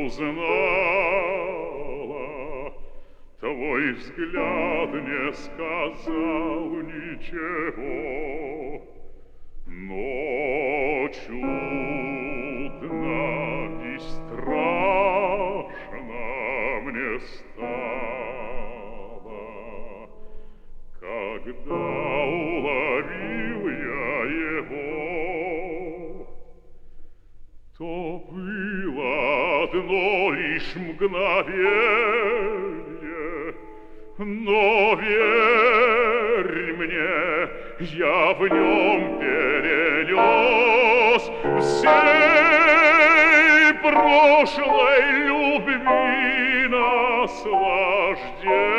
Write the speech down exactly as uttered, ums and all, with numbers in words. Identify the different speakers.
Speaker 1: узнала, твой взгляд не сказал ничего, но чудно и страшно мне стало, когда уловил я его. То было одно лишь мгновенье, но верь мне, я в нем перенес всей прошлой любви наслаждение.